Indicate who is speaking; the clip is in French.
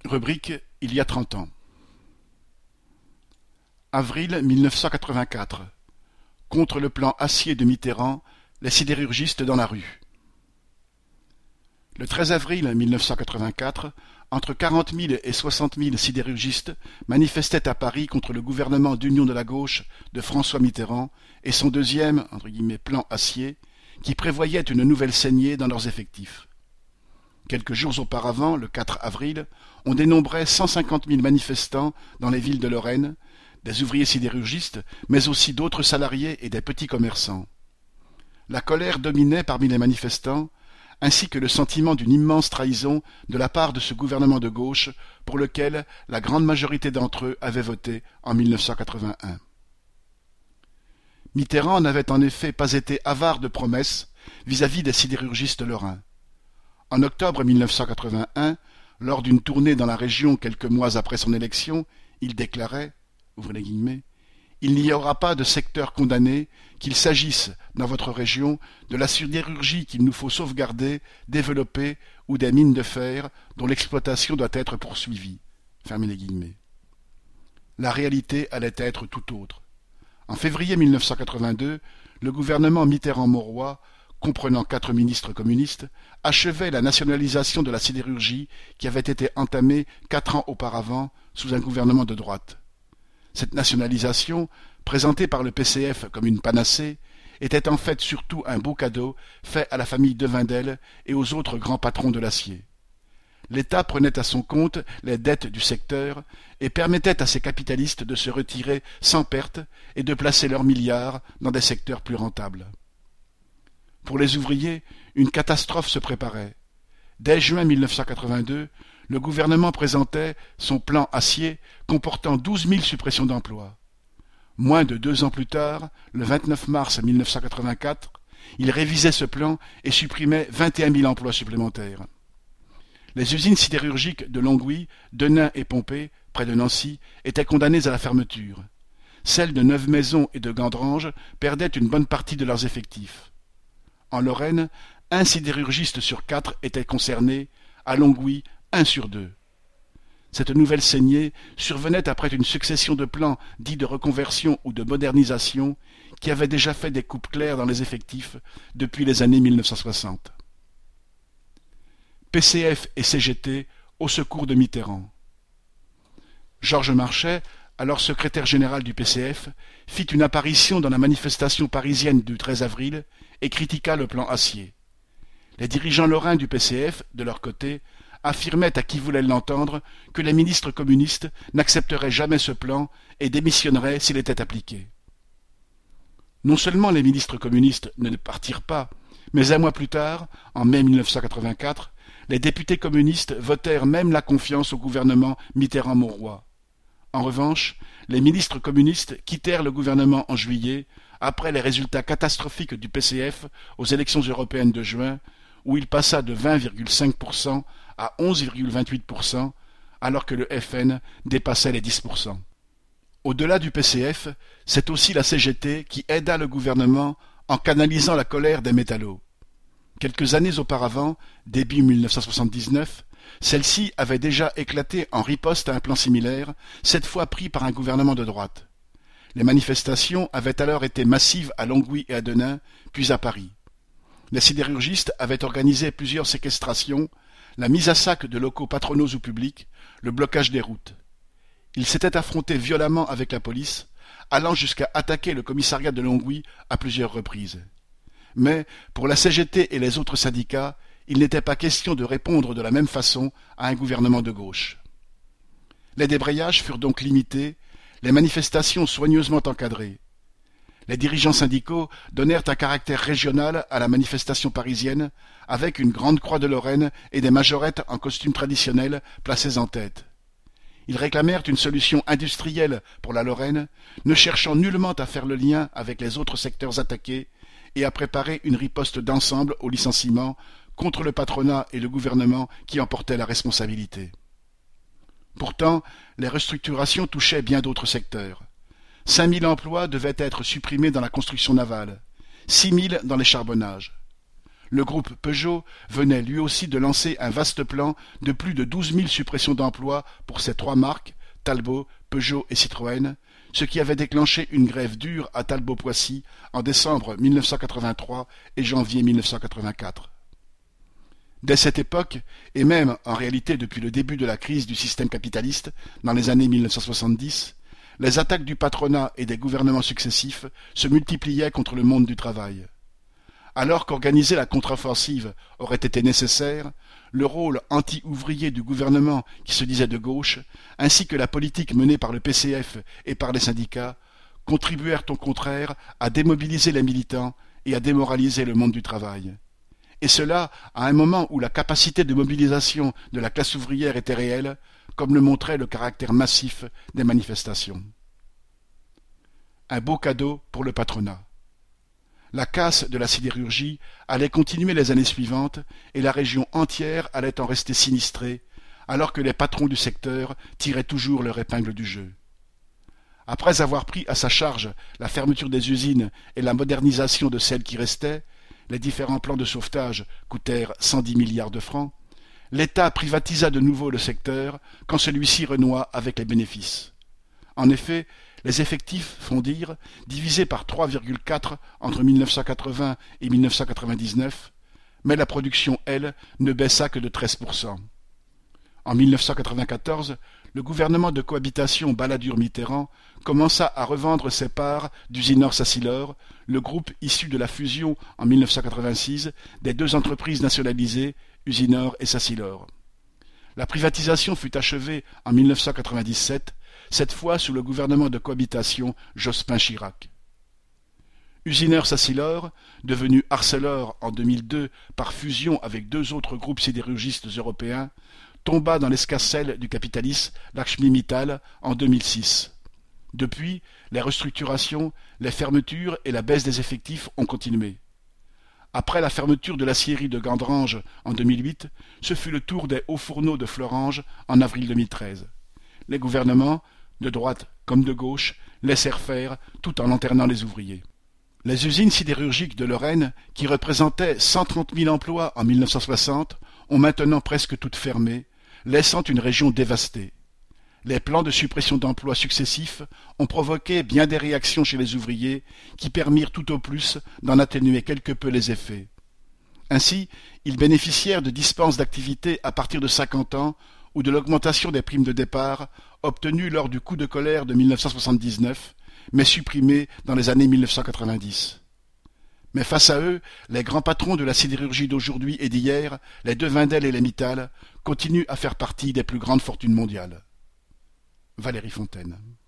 Speaker 1: Rubrique Il y a 30 ans. Avril 1984. Contre le plan acier de Mitterrand, les sidérurgistes dans la rue. Le 13 avril 1984, entre 40 000 et 60 000 sidérurgistes manifestaient à Paris contre le gouvernement d'union de la gauche de François Mitterrand et son deuxième « plan acier » qui prévoyait une nouvelle saignée dans leurs effectifs. Quelques jours auparavant, le 4 avril, on dénombrait 150 000 manifestants dans les villes de Lorraine, des ouvriers sidérurgistes, mais aussi d'autres salariés et des petits commerçants. La colère dominait parmi les manifestants, ainsi que le sentiment d'une immense trahison de la part de ce gouvernement de gauche pour lequel la grande majorité d'entre eux avaient voté en 1981. Mitterrand n'avait en effet pas été avare de promesses vis-à-vis des sidérurgistes lorrains. En octobre 1981, lors d'une tournée dans la région quelques mois après son élection, il déclarait, ouvrez les guillemets, « Il n'y aura pas de secteur condamné, qu'il s'agisse, dans votre région, de la sidérurgie qu'il nous faut sauvegarder, développer, ou des mines de fer, dont l'exploitation doit être poursuivie. » Fermez les guillemets. La réalité allait être tout autre. En février 1982, le gouvernement Mitterrand-Mauroy, comprenant 4 ministres communistes, achevait la nationalisation de la sidérurgie qui avait été entamée 4 ans auparavant sous un gouvernement de droite. Cette nationalisation, présentée par le PCF comme une panacée, était en fait surtout un beau cadeau fait à la famille Devindel et aux autres grands patrons de l'acier. L'État prenait à son compte les dettes du secteur et permettait à ses capitalistes de se retirer sans perte et de placer leurs milliards dans des secteurs plus rentables. Pour les ouvriers, une catastrophe se préparait. Dès juin 1982, le gouvernement présentait son plan acier comportant 12 000 suppressions d'emplois. Moins de 2 ans plus tard, le 29 mars 1984, il révisait ce plan et supprimait 21 000 emplois supplémentaires. Les usines sidérurgiques de Longwy, Denain et Pompée, près de Nancy, étaient condamnées à la fermeture. Celles de Neuve-Maisons et de Gandrange perdaient une bonne partie de leurs effectifs. En Lorraine, 1 sidérurgiste sur 4 était concerné, à Longwy, 1 sur 2. Cette nouvelle saignée survenait après une succession de plans dits de reconversion ou de modernisation qui avaient déjà fait des coupes claires dans les effectifs depuis les années 1960. PCF et CGT au secours de Mitterrand. Georges Marchais, alors secrétaire général du PCF, fit une apparition dans la manifestation parisienne du 13 avril et critiqua le plan acier. Les dirigeants lorrains du PCF, de leur côté, affirmaient à qui voulait l'entendre que les ministres communistes n'accepteraient jamais ce plan et démissionneraient s'il était appliqué. Non seulement les ministres communistes ne partirent pas, mais un mois plus tard, en mai 1984, les députés communistes votèrent même la confiance au gouvernement Mitterrand-Mauroy. En revanche, les ministres communistes quittèrent le gouvernement en juillet, après les résultats catastrophiques du PCF aux élections européennes de juin, où il passa de 20,5% à 11,28%, alors que le FN dépassait les 10%. Au-delà du PCF, c'est aussi la CGT qui aida le gouvernement en canalisant la colère des métallos. Quelques années auparavant, début 1979, celle-ci avait déjà éclaté en riposte à un plan similaire, cette fois pris par un gouvernement de droite. Les manifestations avaient alors été massives à Longwy et à Denain, puis à Paris. Les sidérurgistes avaient organisé plusieurs séquestrations, la mise à sac de locaux patronaux ou publics, le blocage des routes. Ils s'étaient affrontés violemment avec la police, allant jusqu'à attaquer le commissariat de Longwy à plusieurs reprises. Mais, pour la CGT et les autres syndicats, il n'était pas question de répondre de la même façon à un gouvernement de gauche. Les débrayages furent donc limités, les manifestations soigneusement encadrées. Les dirigeants syndicaux donnèrent un caractère régional à la manifestation parisienne, avec une grande croix de Lorraine et des majorettes en costume traditionnel placées en tête. Ils réclamèrent une solution industrielle pour la Lorraine, ne cherchant nullement à faire le lien avec les autres secteurs attaqués et à préparer une riposte d'ensemble au licenciement contre le patronat et le gouvernement qui en portaient la responsabilité. Pourtant, les restructurations touchaient bien d'autres secteurs. 5 000 emplois devaient être supprimés dans la construction navale, 6 000 dans les charbonnages. Le groupe Peugeot venait lui aussi de lancer un vaste plan de plus de 12 000 suppressions d'emplois pour ses trois marques, Talbot, Peugeot et Citroën, ce qui avait déclenché une grève dure à Talbot-Poissy en décembre 1983 et janvier 1984. Dès cette époque, et même en réalité depuis le début de la crise du système capitaliste, dans les années 1970, les attaques du patronat et des gouvernements successifs se multipliaient contre le monde du travail. Alors qu'organiser la contre-offensive aurait été nécessaire, le rôle anti-ouvrier du gouvernement qui se disait de gauche, ainsi que la politique menée par le PCF et par les syndicats, contribuèrent au contraire à démobiliser les militants et à démoraliser le monde du travail. Et cela à un moment où la capacité de mobilisation de la classe ouvrière était réelle, comme le montrait le caractère massif des manifestations. Un beau cadeau pour le patronat. La casse de la sidérurgie allait continuer les années suivantes et la région entière allait en rester sinistrée, alors que les patrons du secteur tiraient toujours leur épingle du jeu. Après avoir pris à sa charge la fermeture des usines et la modernisation de celles qui restaient, les différents plans de sauvetage coûtèrent 110 milliards de francs, l'État privatisa de nouveau le secteur quand celui-ci renoua avec les bénéfices. En effet, les effectifs fondirent, divisés par 3,4 entre 1980 et 1999, mais la production, elle, ne baissa que de 13%. En 1994, le gouvernement de cohabitation Balladur-Mitterrand commença à revendre ses parts d'Usinor-Sacilor, le groupe issu de la fusion en 1986 des deux entreprises nationalisées, Usinor et Sacilor. La privatisation fut achevée en 1997, cette fois sous le gouvernement de cohabitation Jospin-Chirac. Usinor-Sacilor, devenu Arcelor en 2002 par fusion avec deux autres groupes sidérurgistes européens, tomba dans l'escarcelle du capitalisme Lakshmi Mittal en 2006. Depuis, les restructurations, les fermetures et la baisse des effectifs ont continué. Après la fermeture de l'aciérie de Gandrange en 2008, ce fut le tour des hauts fourneaux de Florange en avril 2013. Les gouvernements, de droite comme de gauche, laissèrent faire tout en lanternant les ouvriers. Les usines sidérurgiques de Lorraine, qui représentaient 130 000 emplois en 1960, ont maintenant presque toutes fermé, laissant une région dévastée. Les plans de suppression d'emplois successifs ont provoqué bien des réactions chez les ouvriers qui permirent tout au plus d'en atténuer quelque peu les effets. Ainsi, ils bénéficièrent de dispenses d'activité à partir de 50 ans ou de l'augmentation des primes de départ obtenues lors du coup de colère de 1979, mais supprimées dans les années 1990. Mais face à eux, les grands patrons de la sidérurgie d'aujourd'hui et d'hier, les De Wendel et les Mittal, continuent à faire partie des plus grandes fortunes mondiales. Valérie Fontaine.